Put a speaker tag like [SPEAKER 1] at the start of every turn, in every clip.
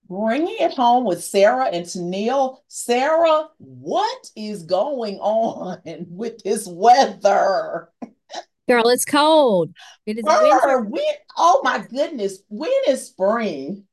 [SPEAKER 1] Bringing it home with Sarah and Tennille. Sarah, what is going on with this weather?
[SPEAKER 2] Girl, it's cold. It is winter.
[SPEAKER 1] When, oh my goodness, when is spring?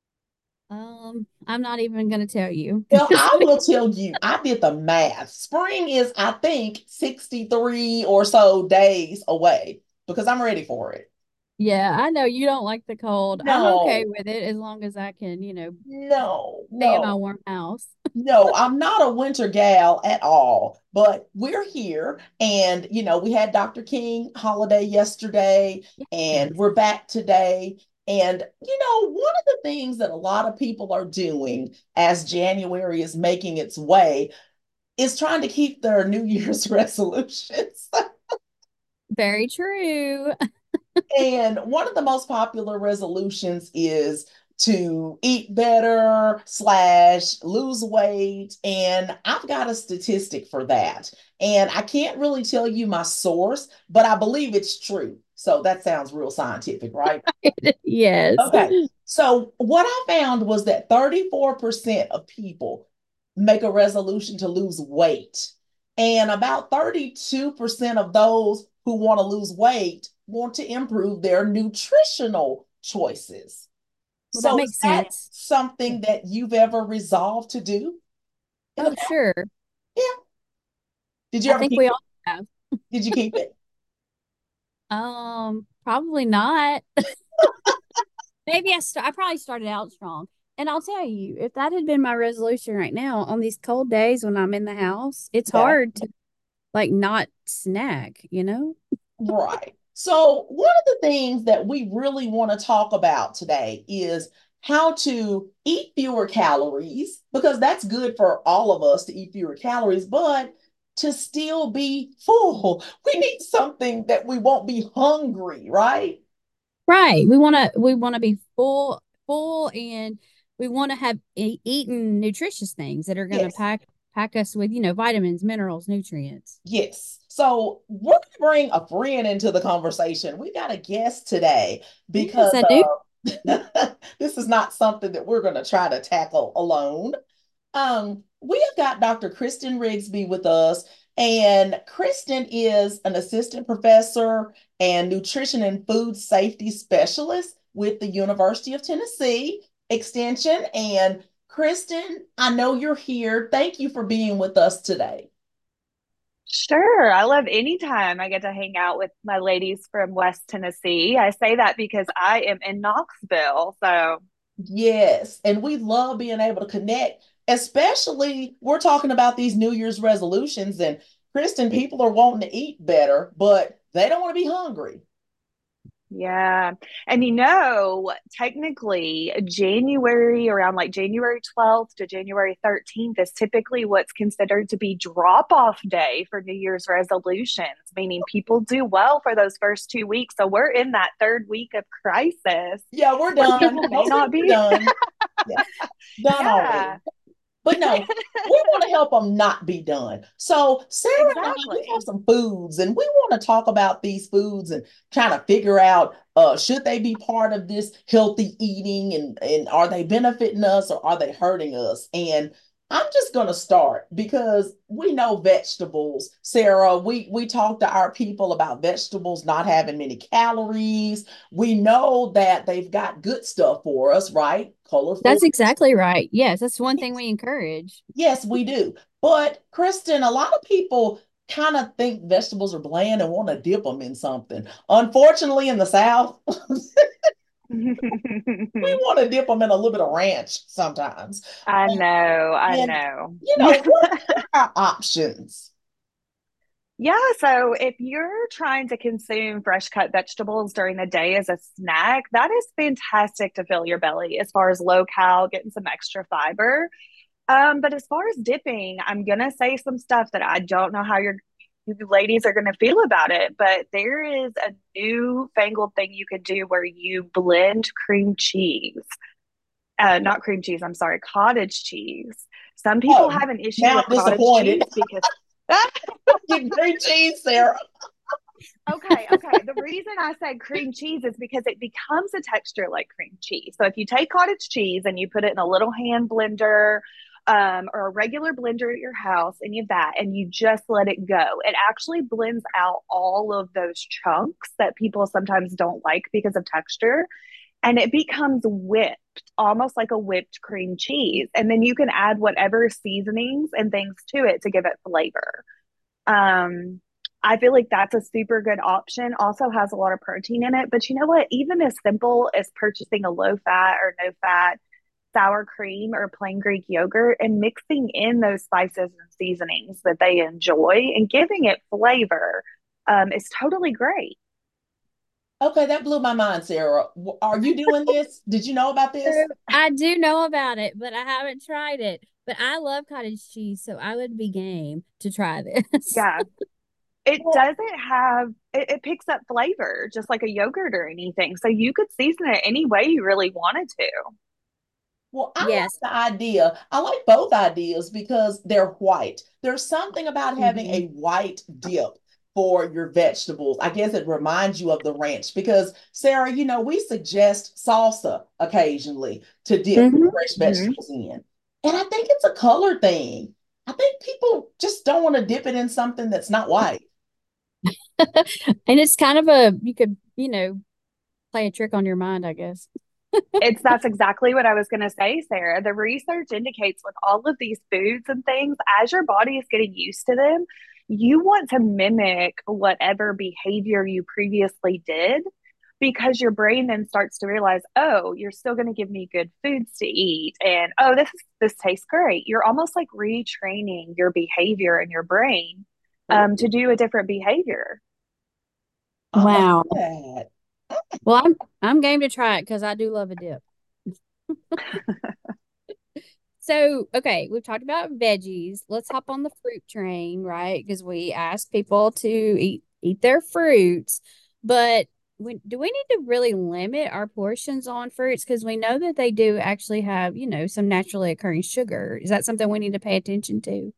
[SPEAKER 2] I'm not even gonna tell you.
[SPEAKER 1] Well, I will tell you, I did the math. Spring is, I think, 63 or so days away because I'm ready for it.
[SPEAKER 2] Yeah, I know you don't like the cold. I'm okay
[SPEAKER 1] No,
[SPEAKER 2] with it as long as I can,
[SPEAKER 1] no,
[SPEAKER 2] stay in my
[SPEAKER 1] no.
[SPEAKER 2] warm house.
[SPEAKER 1] No, I'm not a winter gal at all, but we're here. And, we had Dr. King holiday yesterday, and
[SPEAKER 2] Yes.
[SPEAKER 1] we're back today. And, one of the things that a lot of people are doing as January is making its way is trying to keep their New Year's resolutions.
[SPEAKER 2] Very true.
[SPEAKER 1] And one of the most popular resolutions is to eat better slash lose weight. And I've got a statistic for that. And I can't really tell you my source, but I believe it's true. So that sounds real scientific, right?
[SPEAKER 2] Yes.
[SPEAKER 1] Okay. So what I found was that 34% of people make a resolution to lose weight. And about 32% of those who want to lose weight want to improve their nutritional choices.
[SPEAKER 2] Well, that
[SPEAKER 1] So is
[SPEAKER 2] makes
[SPEAKER 1] that
[SPEAKER 2] sense. Yeah.
[SPEAKER 1] something that you've ever resolved to do in the
[SPEAKER 2] Oh,
[SPEAKER 1] past?
[SPEAKER 2] sure.
[SPEAKER 1] Yeah. Did you
[SPEAKER 2] I
[SPEAKER 1] ever
[SPEAKER 2] think
[SPEAKER 1] keep
[SPEAKER 2] we
[SPEAKER 1] it?
[SPEAKER 2] all have.
[SPEAKER 1] Did you keep it?
[SPEAKER 2] Probably not. Maybe I probably started out strong. And I'll tell you, if that had been my resolution right now on these cold days when I'm in the house, it's
[SPEAKER 1] Yeah.
[SPEAKER 2] hard to like not snack.
[SPEAKER 1] Right. So, one of the things that we really want to talk about today is how to eat fewer calories, because that's good for all of us to eat fewer calories, but to still be full, we need something that we won't be hungry, right?
[SPEAKER 2] Right. We want to be full and we want to have eaten nutritious things that are going to
[SPEAKER 1] Yes.
[SPEAKER 2] pack us with, vitamins, minerals, nutrients.
[SPEAKER 1] Yes. So we're going to bring a friend into the conversation. We got a guest today
[SPEAKER 2] Yes,
[SPEAKER 1] because
[SPEAKER 2] I do.
[SPEAKER 1] this is not something that we're going to try to tackle alone. We have got Dr. Kristen Rigsby with us, and Kristen is an assistant professor and nutrition and food safety specialist with the University of Tennessee Extension. And Kristen, I know you're here. Thank you for being with us today.
[SPEAKER 3] Sure. I love any time I get to hang out with my ladies from West Tennessee. I say that because I am in Knoxville. So,
[SPEAKER 1] Yes, and we love being able to connect, especially we're talking about these New Year's resolutions. And Kristen, people are wanting to eat better, but they don't want to be hungry.
[SPEAKER 3] yeah. And technically, January, around like January 12th to January 13th, is typically what's considered to be drop off day for New Year's resolutions, meaning people do well for those first 2 weeks. So, we're in that third week of crisis
[SPEAKER 1] Yeah, we're
[SPEAKER 3] where
[SPEAKER 1] done.
[SPEAKER 3] people may
[SPEAKER 1] Most
[SPEAKER 3] not
[SPEAKER 1] people are
[SPEAKER 3] be.
[SPEAKER 1] done. Yeah, done already.
[SPEAKER 3] Yeah,
[SPEAKER 1] But no, we want to help them not be done. So Sarah and I, we have
[SPEAKER 3] exactly.
[SPEAKER 1] some foods, and we want to talk about these foods and trying to figure out should they be part of this healthy eating, and are they benefiting us or are they hurting us? And I'm just gonna start because we know vegetables, Sarah. We talk to our people about vegetables not having many calories. We know that they've got good stuff for us, right?
[SPEAKER 2] That's
[SPEAKER 1] Colorful.
[SPEAKER 2] exactly right. Yes, that's one thing we encourage.
[SPEAKER 1] Yes, we do. But Kristen, a lot of people kind of think vegetables are bland and want to dip them in something. Unfortunately, in the South, we want to dip them in a little bit of ranch sometimes.
[SPEAKER 3] I know, I
[SPEAKER 1] And,
[SPEAKER 3] know.
[SPEAKER 1] what are our options?
[SPEAKER 3] Yeah, so if you're trying to consume fresh cut vegetables during the day as a snack, that is fantastic to fill your belly as far as low cal, getting some extra fiber. But as far as dipping, I'm gonna say some stuff that I don't know how you ladies are gonna feel about it, but there is a new fangled thing you could do where you blend cream cheese. Not cream cheese, I'm sorry, cottage cheese. Some people
[SPEAKER 1] Oh,
[SPEAKER 3] have an issue
[SPEAKER 1] now
[SPEAKER 3] with
[SPEAKER 1] I'm
[SPEAKER 3] cottage
[SPEAKER 1] disappointed.
[SPEAKER 3] cheese because
[SPEAKER 1] Get green cheese, Sarah.
[SPEAKER 3] Okay, okay. The reason I said cream cheese is because it becomes a texture like cream cheese. So if you take cottage cheese and you put it in a little hand blender, or a regular blender at your house, any of that, and you just let it go, it actually blends out all of those chunks that people sometimes don't like because of texture. And it becomes whipped, almost like a whipped cream cheese. And then you can add whatever seasonings and things to it to give it flavor. Um, I feel like that's a super good option. Also has a lot of protein in it. But you know what? Even as simple as purchasing a low fat or no fat sour cream or plain Greek yogurt and mixing in those spices and seasonings that they enjoy and giving it flavor, is totally great.
[SPEAKER 1] Okay, that blew my mind, Sarah. Are you doing this? Did you know about
[SPEAKER 2] So
[SPEAKER 1] this?
[SPEAKER 2] I do know about it, but I haven't tried it. But I love cottage cheese, so I would be game to try this.
[SPEAKER 3] Yeah. It
[SPEAKER 1] Well,
[SPEAKER 3] doesn't have it picks up flavor just like a yogurt or anything. So you could season it any way you really wanted to.
[SPEAKER 1] well, I
[SPEAKER 2] Yes.
[SPEAKER 1] like the idea. I like both ideas because they're white. There's something about having
[SPEAKER 2] Hmm.
[SPEAKER 1] a white dip for your vegetables. I guess it reminds you of the ranch because, Sarah, we suggest salsa occasionally to dip
[SPEAKER 2] Hmm.
[SPEAKER 1] fresh
[SPEAKER 3] Mhm.
[SPEAKER 1] vegetables in. And I think it's a color thing. I think people just don't want to dip it in something that's not white.
[SPEAKER 2] And it's kind of a, you could, play a trick on your mind, I guess.
[SPEAKER 3] That's exactly what I was going to say, Sarah. The research indicates with all of these foods and things, as your body is getting used to them, you want to mimic whatever behavior you previously did because your brain then starts to realize, oh, you're still going to give me good foods to eat, and oh, this tastes great. You're almost like retraining your behavior in your brain, to do a different behavior.
[SPEAKER 1] I like
[SPEAKER 2] Wow.
[SPEAKER 1] that.
[SPEAKER 2] Well, I'm game to try it because I do love a dip. So, okay, we've talked about veggies. Let's hop on the fruit train, right? Because we ask people to eat their fruits, but do we need to really limit our portions on fruits? Because we know that they do actually have, some naturally occurring sugar. Is that something we need to pay attention to?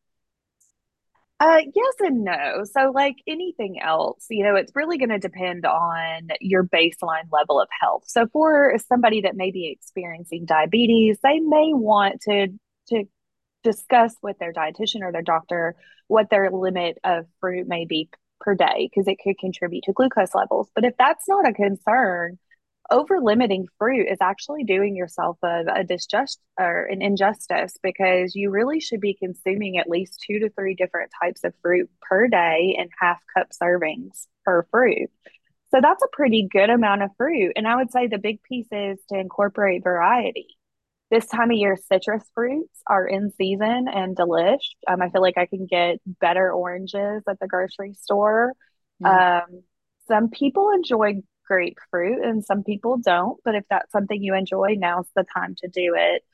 [SPEAKER 3] Yes and no. So, like anything else, it's really going to depend on your baseline level of health. So, for somebody that may be experiencing diabetes, they may want to discuss with their dietitian or their doctor what their limit of fruit may be per day because it could contribute to glucose levels. But if that's not a concern, over limiting fruit is actually doing yourself a disjust or an injustice because you really should be consuming at least 2 to 3 different types of fruit per day in half cup servings per fruit. So that's a pretty good amount of fruit. And I would say the big piece is to incorporate variety. This time of year, citrus fruits are in season and delish. I feel like I can get better oranges at the grocery store.
[SPEAKER 2] Mm.
[SPEAKER 3] Um, some people enjoy grapefruit and some people don't, but if that's something you enjoy, now's the time to do it.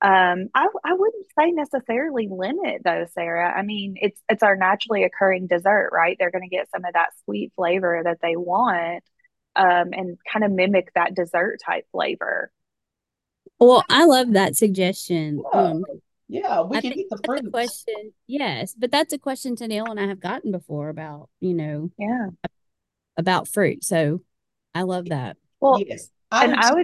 [SPEAKER 3] I wouldn't say necessarily limit though, Sarah. I mean, it's our naturally occurring dessert, right? They're going to get some of that sweet flavor that they want, and kind of mimic that dessert type flavor.
[SPEAKER 2] Well, I love that suggestion.
[SPEAKER 1] Yeah, yeah, we
[SPEAKER 2] I
[SPEAKER 1] can
[SPEAKER 2] think
[SPEAKER 1] eat the
[SPEAKER 2] that's a
[SPEAKER 1] fruits.
[SPEAKER 2] question. Yes, but that's a question Tennille and I have gotten before
[SPEAKER 3] Yeah.
[SPEAKER 2] about fruit. So I love that.
[SPEAKER 3] Well,
[SPEAKER 1] Yes, I
[SPEAKER 3] and
[SPEAKER 1] do too.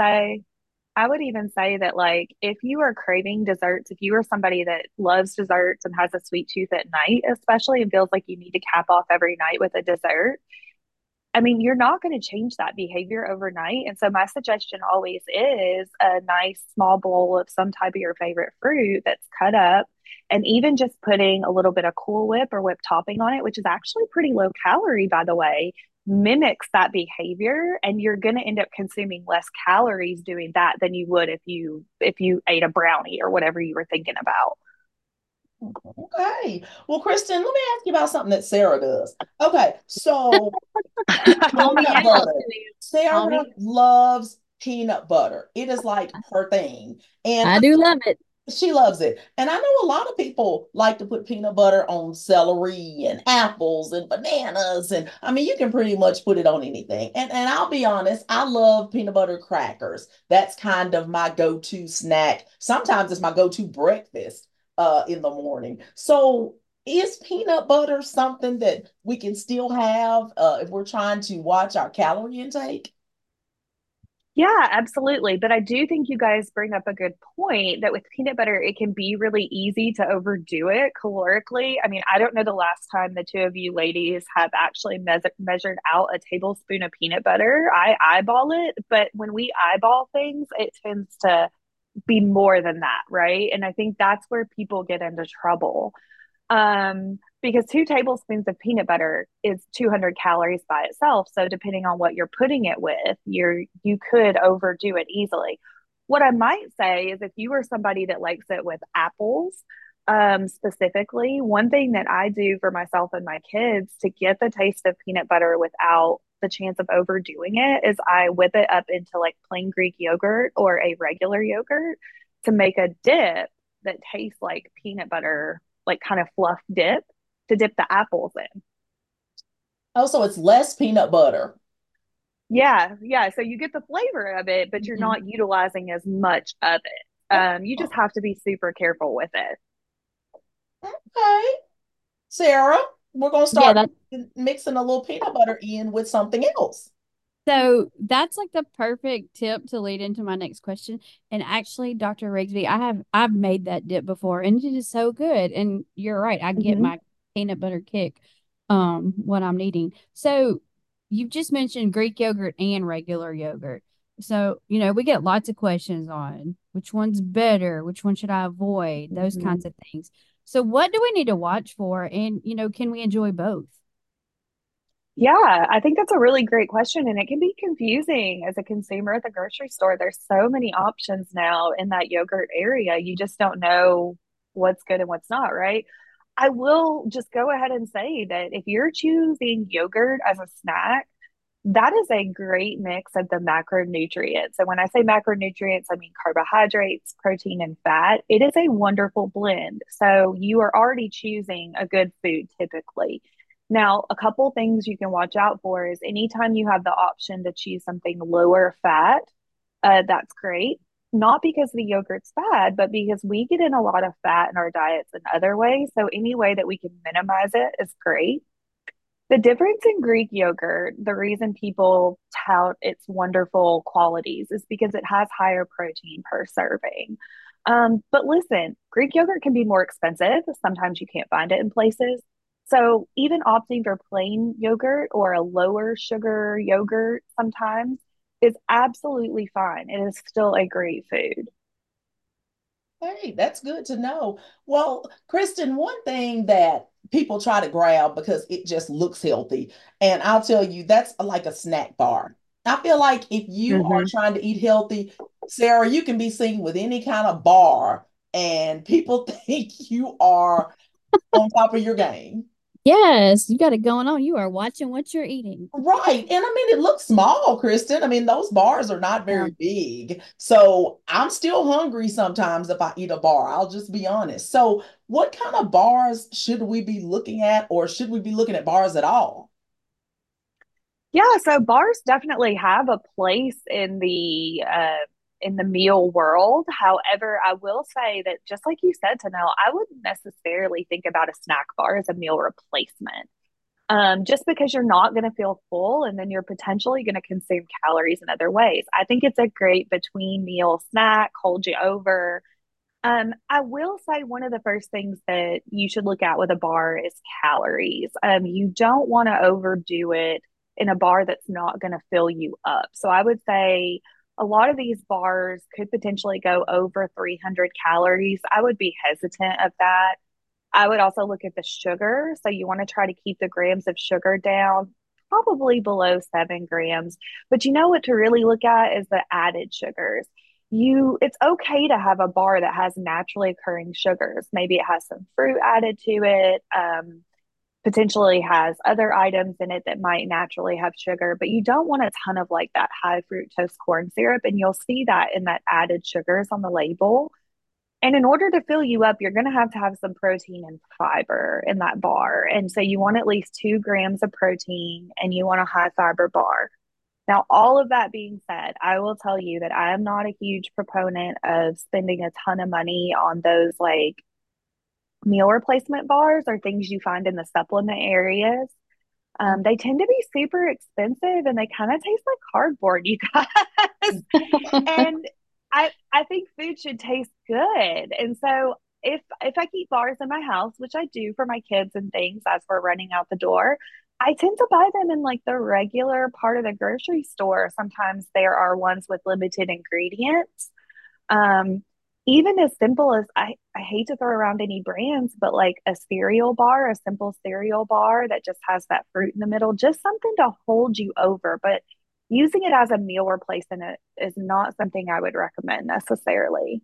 [SPEAKER 3] I would even say that like if you are craving desserts, if you are somebody that loves desserts and has a sweet tooth at night, especially and feels like you need to cap off every night with a dessert, I mean, you're not going to change that behavior overnight. And so my suggestion always is a nice small bowl of some type of your favorite fruit that's cut up. And even just putting a little bit of Cool Whip or whipped topping on it, which is actually pretty low calorie, by the way, mimics that behavior. And you're going to end up consuming less calories doing that than you would if you ate a brownie or whatever you were thinking about.
[SPEAKER 1] Okay. Well, Kristen, let me ask you about something that Sarah does. Okay, so
[SPEAKER 2] Call me
[SPEAKER 1] peanut
[SPEAKER 2] out,
[SPEAKER 1] butter.
[SPEAKER 2] Tennille. Call
[SPEAKER 1] Sarah
[SPEAKER 2] me.
[SPEAKER 1] loves peanut butter. It is like her thing. And
[SPEAKER 2] I do love it.
[SPEAKER 1] she loves it. And I know a lot of people like to put peanut butter on celery and apples and bananas. And I mean, you can pretty much put it on anything. And I'll be honest, I love peanut butter crackers. That's kind of my go-to snack. Sometimes it's my go-to breakfast in the morning. So is peanut butter something that we can still have if we're trying to watch our calorie intake?
[SPEAKER 3] Yeah, absolutely. But I do think you guys bring up a good point that with peanut butter, it can be really easy to overdo it calorically. I mean, I don't know the last time the two of you ladies have actually measured out a tablespoon of peanut butter. I eyeball it, but when we eyeball things, it tends to be more than that, right? And I think that's where people get into trouble. Because 2 tablespoons of peanut butter is 200 calories by itself. So depending on what you're putting it with, you could overdo it easily. What I might say is if you are somebody that likes it with apples, specifically, one thing that I do for myself and my kids to get the taste of peanut butter without the chance of overdoing it is I whip it up into like plain Greek yogurt or a regular yogurt to make a dip that tastes like peanut butter, like kind of fluff dip to dip the apples in.
[SPEAKER 1] Also, it's less peanut butter.
[SPEAKER 3] Yeah, yeah. So you get the flavor of it, but you're
[SPEAKER 1] Mhm.
[SPEAKER 3] not utilizing as much of it. You just
[SPEAKER 1] Oh,
[SPEAKER 3] have to be super careful with it.
[SPEAKER 1] okay. Sarah, we're going to
[SPEAKER 2] Yeah,
[SPEAKER 1] start mixing a little peanut butter in with something else.
[SPEAKER 2] so that's like the perfect tip to lead into my next question. And actually, Dr. Rigsby, I've made that dip before and it is so good. And you're right, I get
[SPEAKER 3] Mm-hmm.
[SPEAKER 2] my peanut butter kick when I'm eating. So you've just mentioned Greek yogurt and regular yogurt. So, we get lots of questions on which one's better, which one should I avoid, those
[SPEAKER 3] Mm-hmm.
[SPEAKER 2] kinds of things. So what do we need to watch for? And, can we enjoy both?
[SPEAKER 3] Yeah, I think that's a really great question. And it can be confusing as a consumer at the grocery store. There's so many options now in that yogurt area. You just don't know what's good and what's not, right? I will just go ahead and say that if you're choosing yogurt as a snack, that is a great mix of the macronutrients. And when I say macronutrients, I mean carbohydrates, protein, and fat. It is a wonderful blend. So you are already choosing a good food typically. Now, a couple things you can watch out for is anytime you have the option to choose something lower fat, that's great. Not because the yogurt's bad, but because we get in a lot of fat in our diets in other ways. So any way that we can minimize it is great. The difference in Greek yogurt, the reason people tout its wonderful qualities is because it has higher protein per serving. But listen, Greek yogurt can be more expensive. Sometimes you can't find it in places. So even opting for plain yogurt or a lower sugar yogurt sometimes is absolutely fine. It is still a great food.
[SPEAKER 1] Hey, that's good to know. Well, Kristen, one thing that people try to grab because it just looks healthy, and I'll tell you, that's like a snack bar. I feel like if you are
[SPEAKER 3] Mm-hmm.
[SPEAKER 1] trying to eat healthy, Sarah, you can be seen with any kind of bar, and people think you are on top of your game.
[SPEAKER 2] Yes, you got it going on. You are watching what you're eating.
[SPEAKER 1] Right. And I mean, it looks small, Kristen. I mean, those bars are not
[SPEAKER 3] Yeah.
[SPEAKER 1] very big. So I'm still hungry sometimes if I eat a bar. I'll just be honest. So, what kind of bars should we be looking at, or should we be looking at bars at all?
[SPEAKER 3] Yeah, so bars definitely have a place in the meal world. However, I will say that just like you said, Tanel, I wouldn't necessarily think about a snack bar as a meal replacement. Just because you're not going to feel full and then you're potentially going to consume calories in other ways. I think it's a great between meal snack, hold you over. I will say one of the first things that you should look at with a bar is calories. You don't want to overdo it in a bar that's not going to fill you up. So I would say a lot of these bars could potentially go over 300 calories. I would be hesitant of that. I would also look at the sugar. So you want to try to keep the grams of sugar down, probably below 7 grams. But you know what to really look at is the added sugars. It's okay to have a bar that has naturally occurring sugars. Maybe it has some fruit added to it, potentially has other items in it that might naturally have sugar, but you don't want a ton of like that high fructose corn syrup. And you'll see that in that added sugars on the label. And in order to fill you up, you're going to have some protein and fiber in that bar. And so you want at least 2 grams of protein and you want a high fiber bar. Now, all of that being said, I will tell you that I am not a huge proponent of spending a ton of money on those like meal replacement bars are things you find in the supplement areas. They tend to be super expensive and they kind of taste like cardboard, you guys. And I think food should taste good. And so if I keep bars in my house, which I do for my kids and things as we're running out the door, I tend to buy them in like the regular part of the grocery store. Sometimes there are ones with limited ingredients. Um, Even as simple as I hate to throw around any brands, but like a cereal bar, a simple cereal bar that just has that fruit in the middle, just something to hold you over. But using it as a meal replacement is not something I would recommend necessarily.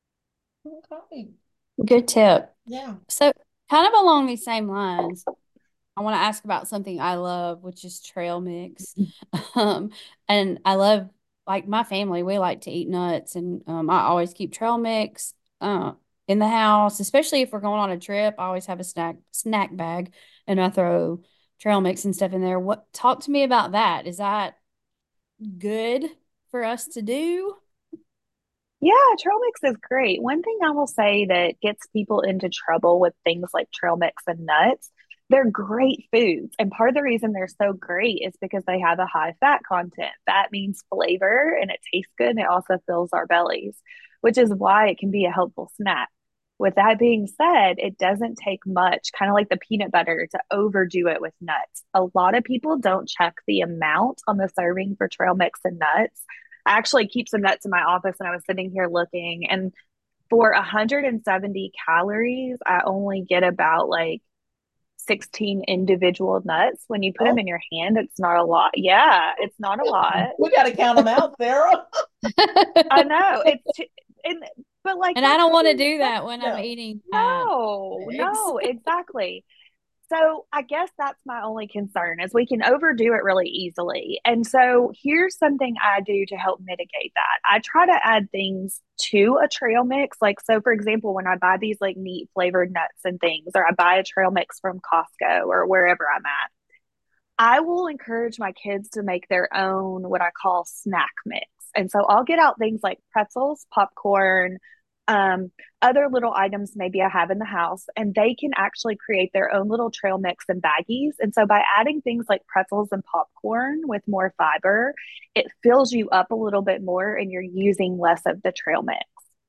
[SPEAKER 1] Okay.
[SPEAKER 2] Good tip.
[SPEAKER 1] Yeah.
[SPEAKER 2] So, kind of along these same lines, I want to ask about something I love, which is trail mix. Um, and I love, like my family, we like to eat nuts, and I always keep trail mix in the house, especially if we're going on a trip. I always have a snack bag, and I throw trail mix and stuff in there. What talk to me about that? Is that good for us to do?
[SPEAKER 3] Yeah, trail mix is great. One thing I will say that gets people into trouble with things like trail mix and nuts, they're great foods. And part of the reason they're so great is because they have a high fat content. That means flavor and it tastes good and it also fills our bellies, which is why it can be a helpful snack. With that being said, it doesn't take much, kind of like the peanut butter, to overdo it with nuts. A lot of people don't check the amount on the serving for trail mix and nuts. I actually keep some nuts in my office and I was sitting here looking, and for 170 calories, I only get about like 16 individual nuts. When you put them
[SPEAKER 1] Oh,
[SPEAKER 3] in your hand, it's not a lot. Yeah, it's not a lot.
[SPEAKER 1] we got to count them out, Sarah.
[SPEAKER 3] I know. And but like
[SPEAKER 2] And I
[SPEAKER 3] that
[SPEAKER 2] don't want to
[SPEAKER 3] being
[SPEAKER 2] do
[SPEAKER 3] said,
[SPEAKER 2] that when I'm
[SPEAKER 1] No.
[SPEAKER 2] eating
[SPEAKER 3] no,
[SPEAKER 2] eggs.
[SPEAKER 3] no, exactly. So I guess that's my only concern is we can overdo it really easily. And so here's something I do to help mitigate that. I try to add things to a trail mix. Like, so for example, when I buy these like neat flavored nuts and things, or I buy a trail mix from Costco or wherever I'm at, I will encourage my kids to make their own what I call snack mix. And so I'll get out things like pretzels, popcorn, um, other little items maybe I have in the house, and they can actually create their own little trail mix and baggies. And so by adding things like pretzels and popcorn with more fiber, it fills you up a little bit more and you're using less of the trail mix.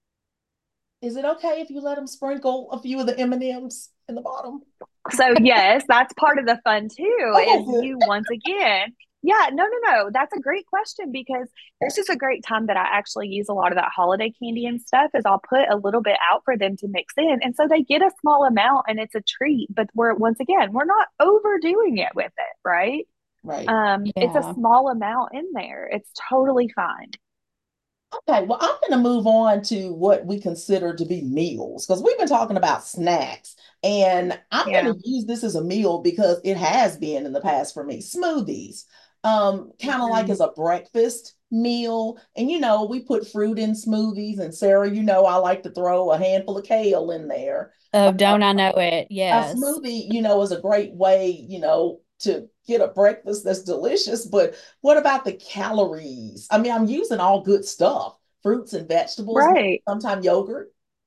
[SPEAKER 1] Is it okay if you let them sprinkle a few of the M&Ms in the bottom?
[SPEAKER 3] So yes, that's part of the fun too,
[SPEAKER 1] Okay,
[SPEAKER 3] is
[SPEAKER 1] good.
[SPEAKER 3] you once again, yeah, no. That's a great question because this is a great time that I actually use a lot of that holiday candy and stuff is I'll put a little bit out for them to mix in. And so they get a small amount and it's a treat, but we're once again, we're not overdoing it with it, right?
[SPEAKER 1] Right.
[SPEAKER 3] It's a
[SPEAKER 2] Yeah.
[SPEAKER 3] small amount in there. It's totally fine.
[SPEAKER 1] Okay, well, I'm going to move on to what we consider to be meals because we've been talking about snacks, and I'm
[SPEAKER 3] Yeah.
[SPEAKER 1] going to use this as a meal because it has been in the past for me. Smoothies, kind of like
[SPEAKER 3] Mhm.
[SPEAKER 1] as a breakfast meal, and we put fruit in smoothies. And Sarah, I like to throw a handful of kale in there.
[SPEAKER 2] Oh, don't I know it?
[SPEAKER 1] A
[SPEAKER 2] Yes.
[SPEAKER 1] smoothie, is a great way, to get a breakfast that's delicious. But what about the calories? I mean, I'm using all good stuff, fruits and vegetables,
[SPEAKER 3] Right.
[SPEAKER 1] sometimes yogurt.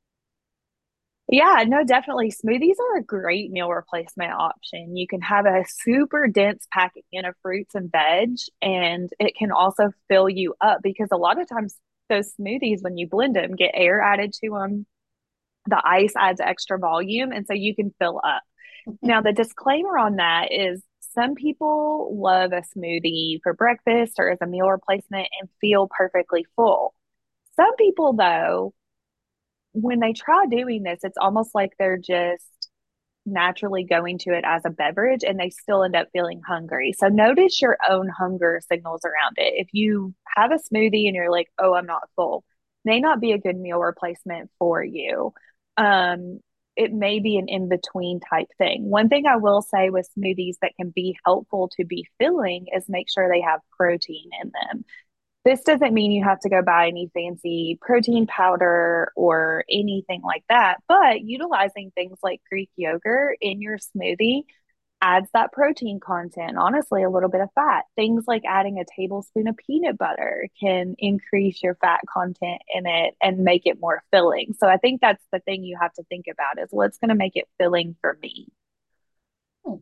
[SPEAKER 3] Yeah, no, definitely. Smoothies are a great meal replacement option. You can have a super dense packing in of fruits and veg, and it can also fill you up because a lot of times those smoothies, when you blend them, get air added to them. The ice adds extra volume, and so you can fill up. Now, the disclaimer on that is some people love a smoothie for breakfast or as a meal replacement and feel perfectly full. Some people, though, when they try doing this, it's almost like they're just naturally going to it as a beverage and they still end up feeling hungry. So notice your own hunger signals around it. If you have a smoothie and you're like, oh, I'm not full, may not be a good meal replacement for you. Um, it may be an in between type thing. One thing I will say with smoothies that can be helpful to be filling is make sure they have protein in them. This doesn't mean you have to go buy any fancy protein powder or anything like that, but utilizing things like Greek yogurt in your smoothie adds that protein content, honestly, a little bit of fat. Things like adding a tablespoon of peanut butter can increase your fat content in it and make it more filling. So I think that's the thing you have to think about is what's going to make it filling for me.
[SPEAKER 1] Hmm,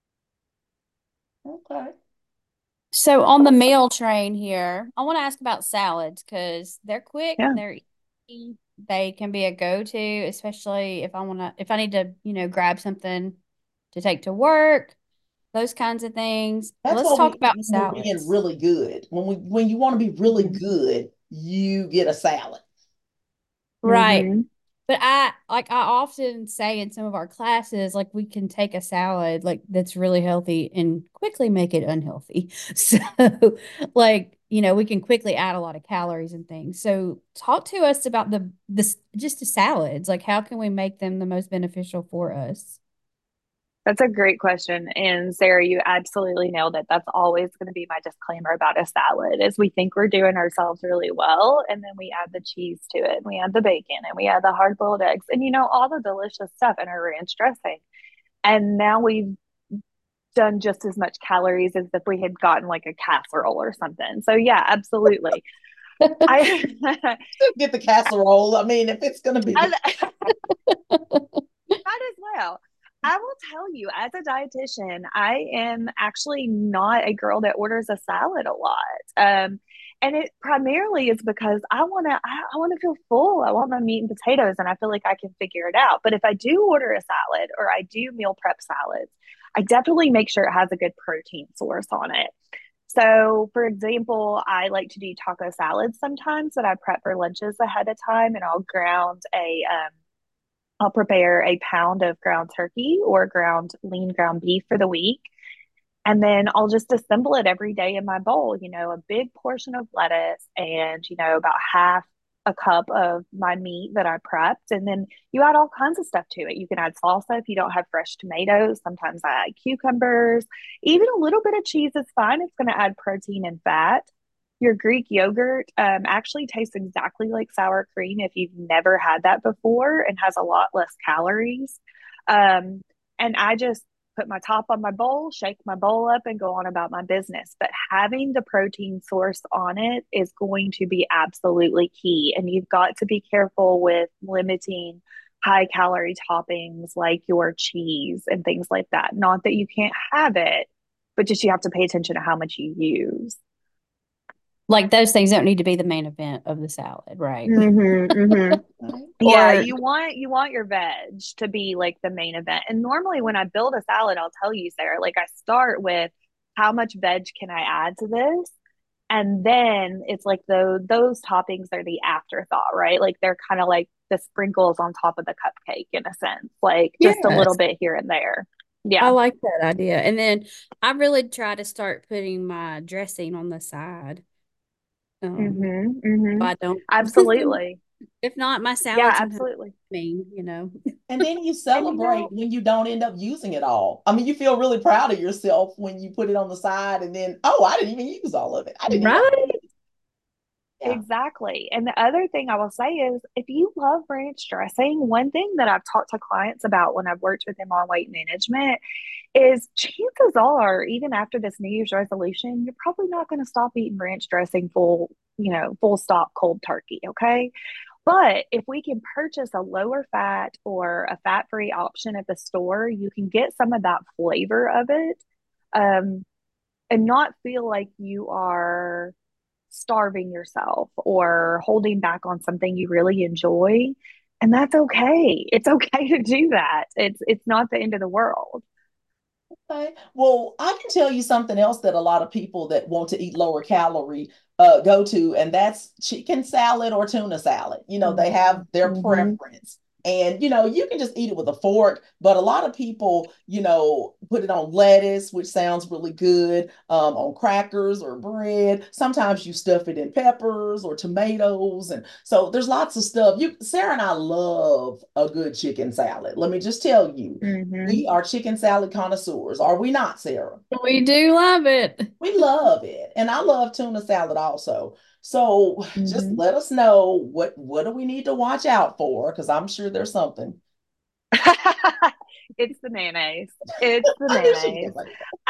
[SPEAKER 1] okay.
[SPEAKER 2] So on the meal train here, I want to ask about salads because they're quick,
[SPEAKER 3] Yeah.
[SPEAKER 2] they're easy, they can be a go-to, especially if I need to, grab something to take to work, those kinds of things.
[SPEAKER 1] That's
[SPEAKER 2] Let's
[SPEAKER 1] what
[SPEAKER 2] talk
[SPEAKER 1] we
[SPEAKER 2] about
[SPEAKER 1] when we're being
[SPEAKER 2] salads.
[SPEAKER 1] really good. When you want to be really
[SPEAKER 3] Mm-hmm.
[SPEAKER 1] good, you get a salad.
[SPEAKER 2] Right.
[SPEAKER 3] Mm-hmm.
[SPEAKER 2] But I often say in some of our classes, like we can take a salad like that's really healthy and quickly make it unhealthy. So we can quickly add a lot of calories and things. So talk to us about just the salads. Like how can we make them the most beneficial for us?
[SPEAKER 3] That's a great question. And Sarah, you absolutely nailed it. That's always going to be my disclaimer about a salad is we think we're doing ourselves really well. And then we add the cheese to it and we add the bacon and we add the hard boiled eggs and, all the delicious stuff in our ranch dressing. And now we've done just as much calories as if we had gotten like a casserole or something. So yeah, absolutely. I,
[SPEAKER 1] Just get the casserole. I mean, if it's gonna be the
[SPEAKER 3] I might as well. I will tell you, as a dietitian, I am actually not a girl that orders a salad a lot. And it primarily is because I want to feel full. I want my meat and potatoes, and I feel like I can figure it out. But if I do order a salad or I do meal prep salads, I definitely make sure it has a good protein source on it. So, for example, I like to do taco salads sometimes that I prep for lunches ahead of time, and I'll prepare a pound of ground turkey or lean ground beef for the week. And then I'll just assemble it every day in my bowl, a big portion of lettuce and, about half a cup of my meat that I prepped. And then you add all kinds of stuff to it. You can add salsa if you don't have fresh tomatoes. Sometimes I add cucumbers. Even a little bit of cheese is fine. It's going to add protein and fat. Your Greek yogurt actually tastes exactly like sour cream if you've never had that before and has a lot less calories. Um, and I just put my top on my bowl, shake my bowl up, and go on about my business. But having the protein source on it is going to be absolutely key. And you've got to be careful with limiting high calorie toppings like your cheese and things like that. Not that you can't have it, but just you have to pay attention to how much you use.
[SPEAKER 2] Like those things don't need to be the main event of the salad, right?
[SPEAKER 3] Mm-hmm, mm-hmm. Yeah,
[SPEAKER 2] Or
[SPEAKER 3] you want your veg to be like the main event. And normally when I build a salad, I'll tell you, Sarah, like I start with how much veg can I add to this? And then it's like those toppings are the afterthought, right? Like they're kind of like the sprinkles on top of the cupcake in a sense, like just a little
[SPEAKER 2] yes,
[SPEAKER 3] bit here and there.
[SPEAKER 2] I
[SPEAKER 3] Yeah.
[SPEAKER 2] like that idea. And then I really try to start putting my dressing on the side.
[SPEAKER 3] Mm-hmm.
[SPEAKER 2] If
[SPEAKER 3] Mm-hmm.
[SPEAKER 2] I don't,
[SPEAKER 3] Absolutely.
[SPEAKER 2] if not, my
[SPEAKER 3] Yeah,
[SPEAKER 2] salad sometimes
[SPEAKER 3] absolutely.
[SPEAKER 2] mean.
[SPEAKER 1] and then you
[SPEAKER 3] And
[SPEAKER 1] celebrate when you don't end up using it all. I mean, you feel really proud of yourself when you put it on the side and then, oh, I didn't even use all of it. I didn't even
[SPEAKER 2] Right.
[SPEAKER 1] yeah.
[SPEAKER 3] exactly. And the other thing I will say is if you love ranch dressing, one thing that I've talked to clients about when I've worked with them on weight management is chances are, even after this New Year's resolution, you're probably not going to stop eating ranch dressing full stop cold turkey. Okay. But if we can purchase a lower fat or a fat free option at the store, you can get some of that flavor of it um, and not feel like you are starving yourself or holding back on something you really enjoy. And that's okay. It's okay to do that. It's not the end of the world.
[SPEAKER 1] Okay. Well, I can tell you something else that a lot of people that want to eat lower calorie go to, and that's chicken salad or tuna salad. They
[SPEAKER 3] Mm-hmm.
[SPEAKER 1] have their
[SPEAKER 3] Mm-hmm.
[SPEAKER 1] preference. And you can just eat it with a fork, but a lot of people, put it on lettuce, which sounds really good, on crackers or bread. Sometimes you stuff it in peppers or tomatoes, and so there's lots of stuff. Sarah and I love a good chicken salad. Let me just tell you,
[SPEAKER 3] Mm-hmm.
[SPEAKER 1] we are chicken salad connoisseurs, are we not, Sarah?
[SPEAKER 2] We do love it.
[SPEAKER 1] We love it. And I love tuna salad also. So just
[SPEAKER 3] Mm-hmm.
[SPEAKER 1] let us know what do we need to watch out for? Because I'm sure there's something.
[SPEAKER 3] It's the mayonnaise. It's the
[SPEAKER 1] I knew she was
[SPEAKER 3] mayonnaise.
[SPEAKER 1] gonna say that.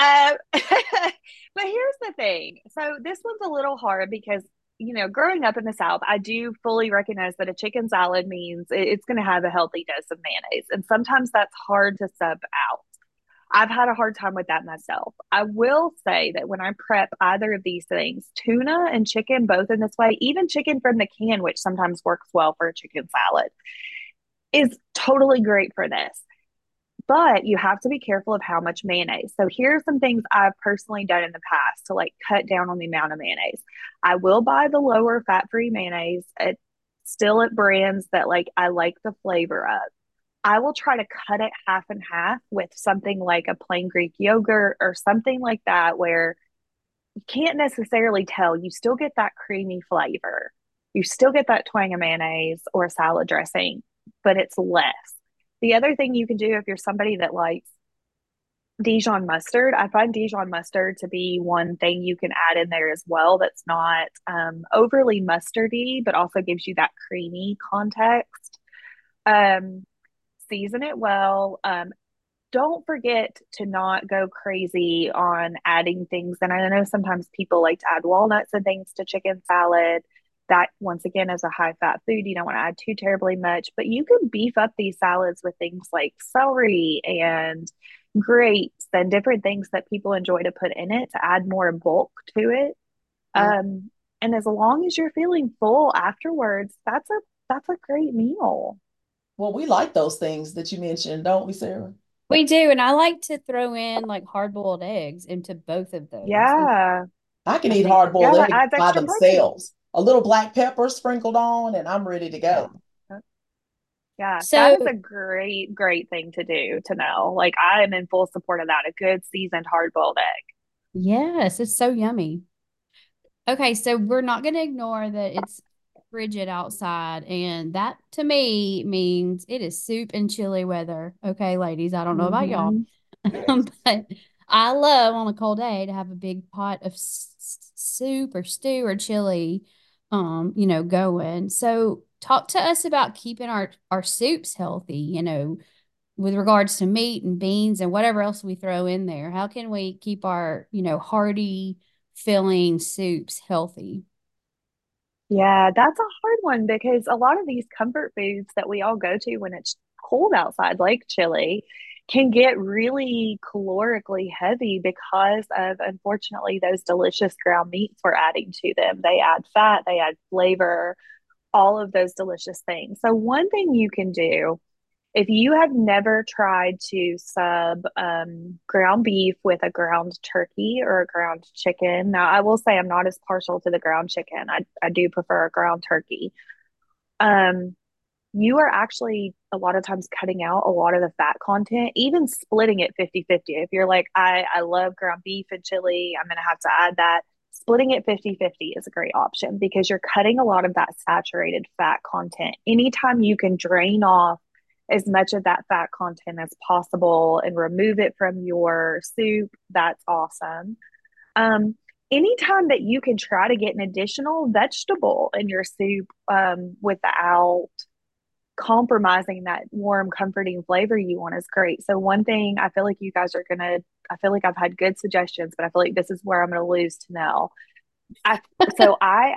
[SPEAKER 3] But here's the thing. So this one's a little hard because, growing up in the South, I do fully recognize that a chicken salad means it's going to have a healthy dose of mayonnaise. And sometimes that's hard to sub out. I've had a hard time with that myself. I will say that when I prep either of these things, tuna and chicken, both in this way, even chicken from the can, which sometimes works well for a chicken salad, is totally great for this. But you have to be careful of how much mayonnaise. So here's some things I've personally done in the past to like cut down on the amount of mayonnaise. I will buy the lower fat-free mayonnaise still at brands that like I like the flavor of. I will try to cut it half and half with something like a plain Greek yogurt or something like that where you can't necessarily tell. You still get that creamy flavor. You still get that twang of mayonnaise or salad dressing, but it's less. The other thing you can do if you're somebody that likes Dijon mustard, I find Dijon mustard to be one thing you can add in there as well that's not overly mustardy, but also gives you that creamy context. Um, Season it well. Don't forget to not go crazy on adding things. And I know sometimes people like to add walnuts and things to chicken salad. That, once again, is a high fat food. You don't want to add too terribly much, but you can beef up these salads with things like celery and grapes and different things that people enjoy to put in it to add more bulk to it.
[SPEAKER 1] Mm.
[SPEAKER 3] And as long as you're feeling full afterwards, that's a great meal.
[SPEAKER 1] Well, we like those things that you mentioned, don't we, Sarah?
[SPEAKER 2] We do, and I like to throw in like hard-boiled eggs into both of those. And
[SPEAKER 3] Yeah.
[SPEAKER 1] I can
[SPEAKER 2] I
[SPEAKER 1] eat
[SPEAKER 2] think,
[SPEAKER 1] hard-boiled
[SPEAKER 3] Yeah, that
[SPEAKER 1] eggs
[SPEAKER 3] adds
[SPEAKER 1] by
[SPEAKER 3] extra protein.
[SPEAKER 1] themselves. A little black pepper sprinkled on, and I'm ready to
[SPEAKER 3] Yeah.
[SPEAKER 1] go.
[SPEAKER 3] Yeah, that
[SPEAKER 2] so
[SPEAKER 3] is a great, great thing to do to know. Like I am in full support of that. A good seasoned hard boiled egg.
[SPEAKER 2] yes, it's so yummy. Okay, so we're not going to ignore that it's frigid outside, and that to me means it is soup and chili weather. Okay, ladies, I don't know about y'all,
[SPEAKER 3] Hmm.
[SPEAKER 1] Yes.
[SPEAKER 2] but I love on a cold day to have a big pot of soup or stew or chili, going. So talk to us about keeping our soups healthy, with regards to meat and beans and whatever else we throw in there. How can we keep our, hearty, filling soups healthy?
[SPEAKER 3] Yeah, that's a hard one because a lot of these comfort foods that we all go to when it's cold outside, like chili, can get really calorically heavy because of, unfortunately, those delicious ground meats we're adding to them. They add fat, they add flavor, all of those delicious things. So, one thing you can do if you have never tried to sub ground beef with a ground turkey or a ground chicken, now I will say I'm not as partial to the ground chicken. I do prefer a ground turkey. Um, you are actually a lot of times cutting out a lot of the fat content, even splitting it 50-50. If you're like, I love ground beef and chili, I'm going to have to add that. Splitting it 50-50 is a great option because you're cutting a lot of that saturated fat content. Anytime you can drain off as much of that fat content as possible and remove it from your soup, that's awesome. Um, Anytime that you can try to get an additional vegetable in your soup without compromising that warm, comforting flavor you want is great. So one thing I feel like you guys are gonna, I feel like I've had good suggestions, but I feel like this is where I'm gonna lose to Nell. I so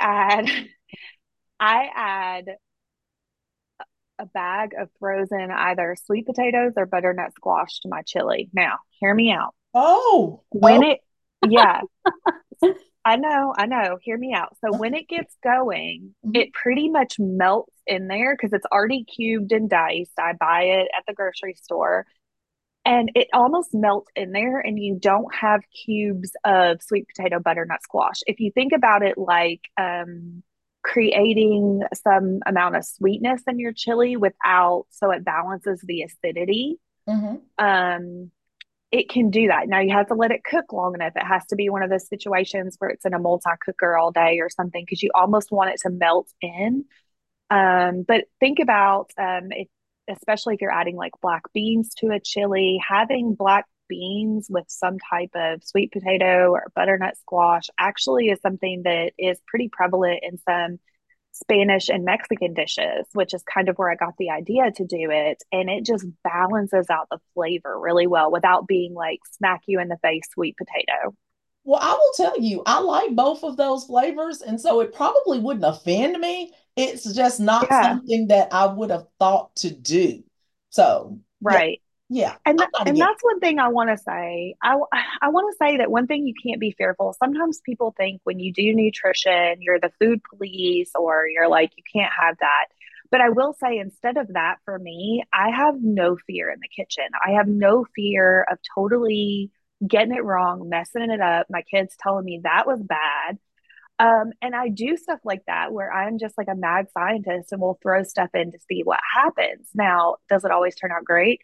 [SPEAKER 3] I add a bag of frozen either sweet potatoes or butternut squash to my chili. Now, hear me out.
[SPEAKER 1] Oh,
[SPEAKER 3] When
[SPEAKER 1] oh,
[SPEAKER 3] it Yeah, I know. Hear me out. So when it gets going,
[SPEAKER 1] mhm.
[SPEAKER 3] it pretty much melts in there because it's already cubed and diced. I buy it at the grocery store and it almost melts in there, and you don't have cubes of sweet potato butternut squash. If you think about it like creating some amount of sweetness in your chili without, so it balances the acidity.
[SPEAKER 1] Mhm.
[SPEAKER 3] Um, it can do that. Now you have to let it cook long enough. It has to be one of those situations where it's in a multi cooker all day or something because you almost want it to melt in. But think about if, especially if you're adding like black beans to a chili, having black beans with some type of sweet potato or butternut squash actually is something that is pretty prevalent in some Spanish and Mexican dishes, which is kind of where I got the idea to do it. And it just balances out the flavor really well without being like smack you in the face sweet potato.
[SPEAKER 1] Well, I will tell you, I like both of those flavors, and so it probably wouldn't offend me. It's just not
[SPEAKER 3] Yeah,
[SPEAKER 1] something that I would have thought to do. So, yeah,
[SPEAKER 3] right.
[SPEAKER 1] yeah,
[SPEAKER 3] And
[SPEAKER 1] I'm not
[SPEAKER 3] and
[SPEAKER 1] against.
[SPEAKER 3] that's one thing I want to say. I want to say that one thing you can't be fearful. Sometimes people think when you do nutrition, you're the food police or you're like you can't have that. But I will say instead of that for me, I have no fear in the kitchen. I have no fear of totally getting it wrong, messing it up, my kids telling me that was bad. And I do stuff like that where I'm just like a mad scientist and we'll throw stuff in to see what happens. Now, does it always turn out great?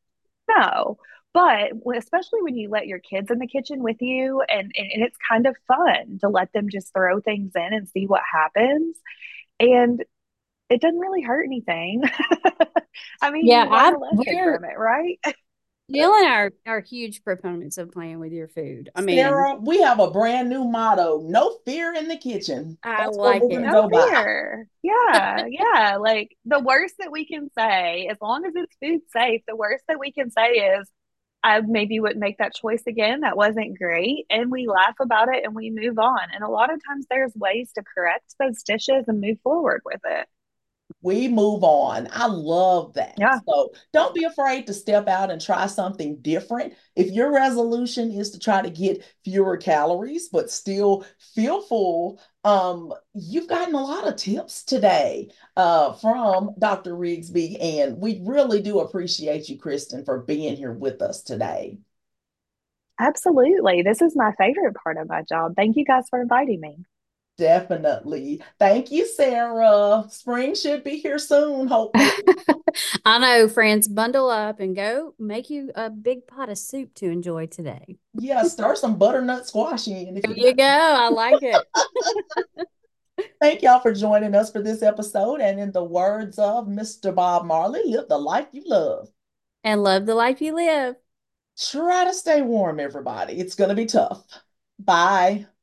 [SPEAKER 3] No. But especially when you let your kids in the kitchen with you, and it's kind of fun to let them just throw things in and see what happens. And it doesn't really hurt anything. I mean,
[SPEAKER 2] Yeah,
[SPEAKER 3] you learn
[SPEAKER 2] I
[SPEAKER 3] a lesson
[SPEAKER 2] we're
[SPEAKER 3] from it, right?
[SPEAKER 2] Jill and I are huge proponents of playing with your food. I mean,
[SPEAKER 1] Sarah, we have a brand new motto: no fear in the kitchen.
[SPEAKER 2] I
[SPEAKER 1] That's what
[SPEAKER 2] like
[SPEAKER 1] we're going to
[SPEAKER 2] it.
[SPEAKER 3] No
[SPEAKER 1] go by.
[SPEAKER 3] fear. Yeah, yeah. Like the worst that we can say, as long as it's food safe, the worst that we can say is, I maybe wouldn't make that choice again. That wasn't great. And we laugh about it and we move on. And a lot of times there's ways to correct those dishes and move forward with it.
[SPEAKER 1] We move on. I love that.
[SPEAKER 3] Yeah,
[SPEAKER 1] So don't be afraid to step out and try something different. If your resolution is to try to get fewer calories, but still feel full, you've gotten a lot of tips today from Dr. Rigsby, and we really do appreciate you, Kristen, for being here with us today.
[SPEAKER 3] absolutely. This is my favorite part of my job. Thank you guys for inviting me.
[SPEAKER 1] Definitely. Thank you, Sarah. Spring should be here soon, hopefully.
[SPEAKER 2] I know, friends, bundle up and go make you a big pot of soup to enjoy today.
[SPEAKER 1] Yeah, stir some butternut squash in if
[SPEAKER 2] There
[SPEAKER 1] you
[SPEAKER 2] you
[SPEAKER 1] got.
[SPEAKER 2] go. I like it.
[SPEAKER 1] Thank y'all for joining us for this episode. And in the words of Mr. Bob Marley, live the life you love.
[SPEAKER 2] And love the life you live.
[SPEAKER 1] Try to stay warm, everybody. It's going to be tough. Bye.